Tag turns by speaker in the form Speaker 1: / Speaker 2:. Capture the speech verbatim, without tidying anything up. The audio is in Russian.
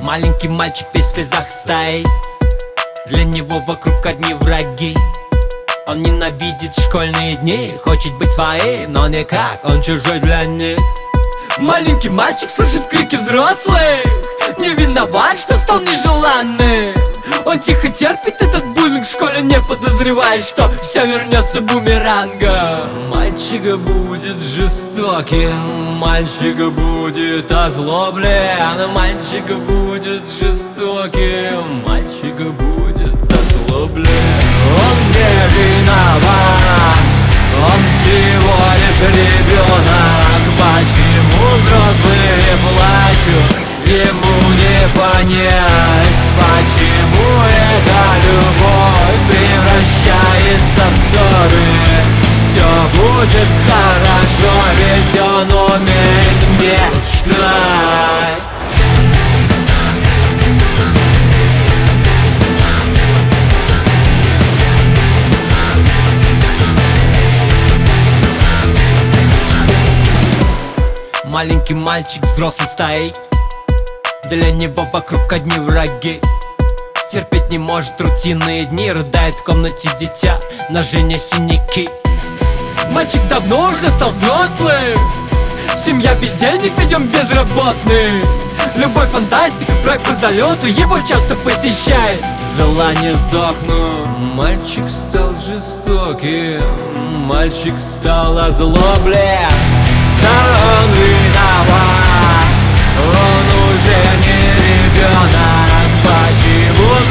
Speaker 1: Маленький мальчик весь в слезах стоит, для него вокруг одни враги. Он ненавидит школьные дни, хочет быть своим, но никак, он чужой для них. Маленький мальчик слышит крики взрослых, не виноват, что стал нежеланным. Он тихо терпит этот буллинг в школе, не подозревая, что все вернется бумерангом. Мальчик будет жестоким, мальчик будет озлоблен, мальчик будет жестоким, мальчик будет озлоблен. Он не виноват, он всего лишь ребенок. Почему взрослые плачут, ему не понять. Почему эта любовь превращается в ссоры. Все будет хорошо, ведь он умеет мечтать. Маленький мальчик взрослый стоит, для него вокруг одни враги. Терпеть не может рутинные дни, рыдает в комнате дитя, на жене синяки. Мальчик давно уже стал взрослым, семья без денег, ведь он безработный. Любовь, фантастика, брак по залету его часто посещает желание сдохнуть. Мальчик стал жестоким, мальчик стал озлоблен. Да он виноват, он уже не ребенок. Почему